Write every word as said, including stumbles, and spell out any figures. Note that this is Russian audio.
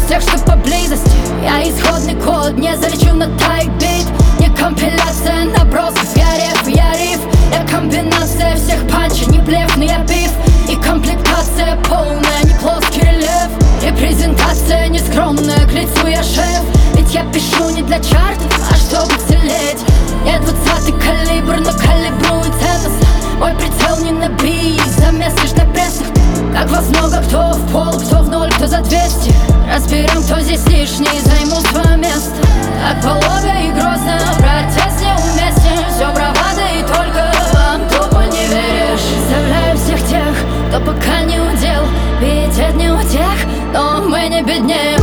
тех, что поблизости. Я исходный код, не залечу на тайп-бит. Не компиляция набросков, я реф, я риф. Я комбинация всех панчей, не блеф, но я биф. И комплектация полная, не плоский рельеф. Репрезентация нескромная, к лицу я шеф. Ведь я пишу не для чартов, а чтобы целеть. Я двадцатый калибр, но калибрую ценность. Мой прицел не на би, замес лишь на прессах. Как вас много, кто в пол, кто в ноль, кто за двести. Разберем, кто здесь лишний, займу свое место. Так полого и грозно, протест неуместен. Все бравада и только вам тупо не веришь. Представляю всех тех, кто пока не удел. Пиетет не у тех, но мы не беднее.